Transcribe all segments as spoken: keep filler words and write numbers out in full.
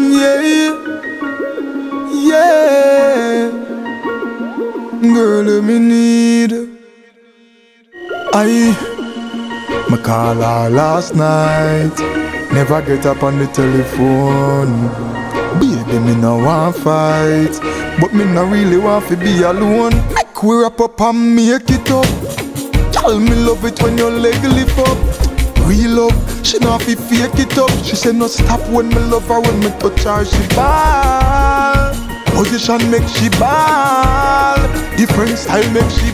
Yeah, yeah. Girl, let me need. I, me call her last night. Never get up on the telephone. Baby, me no want fight, but me no really want to be alone. Make we wrap up and make it up. Tell me love it when your leg lift up. Real love, she not fi fake it up. She say no stop when me love her. When me touch her, she ball. Position make she ball. Different style make she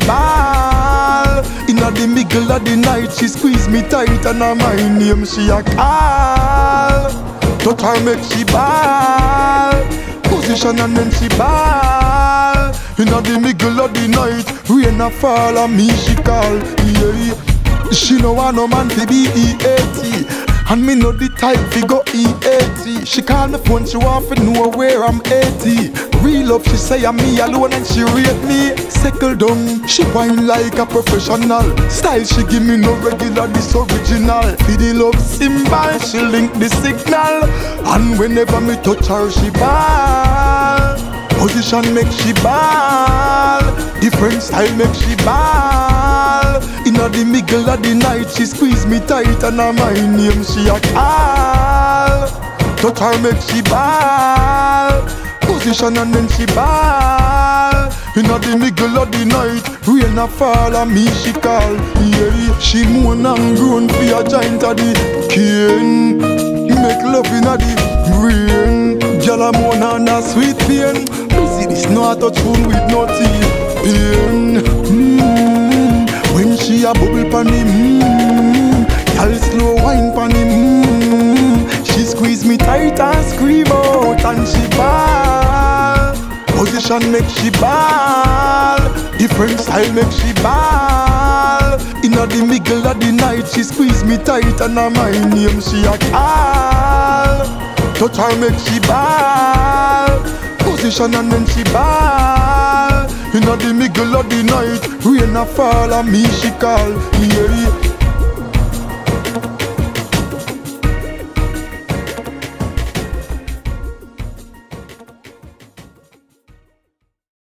ball. Inna the middle of the night, she squeeze me tight and on my name she a call. Touch her make she ball. Position and then she ball. Inna the middle of the night, rain a fall and me she call. Yeah. She no want no man to be E eighty, and me no the type fi go E eighty. She call me phone, she want to know where I'm eighty. Real love, she say I'm me alone and she rate me. Settle down, she whine like a professional. Style she give me no regular, this original. For the love symbol, she link the signal. And whenever me touch her, she ball. Position make she ball. Different style make she ball. Inna the middle of the night, she squeeze me tight and on my name she a call. Touch her make she ball. Position and then she ball. Inna the middle of the night, rain a fall and me she call. Yeah, she moan and groan for a giant of the cane. Make love inna the brain. Gyal a moan and a sweet pain. Busy this no a touch phone with no teeth pain. Mm. When she a bubble pan him, mm. Gyal slow wine pan him, mm. She squeeze me tight and scream out and she ball. Position make she ball. Different style make she ball. Inna the middle of the night, she squeeze me tight and on my name she a call. Touch her make she ball. Position and then she ball. Inna the middle of the night, rain a fall and me she call. Yeah.